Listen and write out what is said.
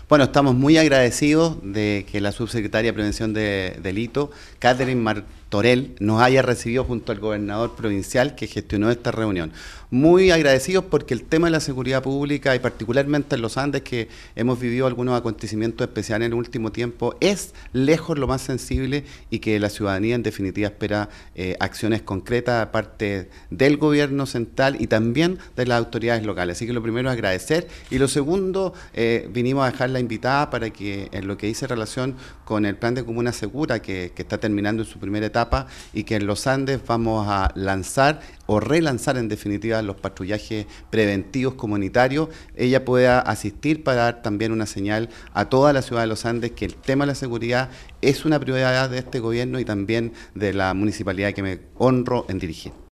Bueno, estamos muy agradecidos de que la subsecretaria de Prevención de Delito, Catherine Martorell, nos haya recibido junto al gobernador provincial que gestionó esta reunión. Muy agradecidos porque el tema de la seguridad pública y particularmente en los Andes, que hemos vivido algunos acontecimientos especiales en el último tiempo, es lejos lo más sensible y que la ciudadanía en definitiva espera acciones concretas de parte del gobierno central y también de las autoridades locales. Así que lo primero es agradecer y lo segundo, vinimos a dejarla invitada para que en lo que dice relación con el plan de Comuna Segura que está terminando en su primera etapa y que en los Andes vamos a lanzar o relanzar en definitiva los patrullajes preventivos comunitarios, ella pueda asistir para dar también una señal a toda la ciudad de los Andes que el tema de la seguridad es una prioridad de este gobierno y también de la municipalidad que me honro en dirigir.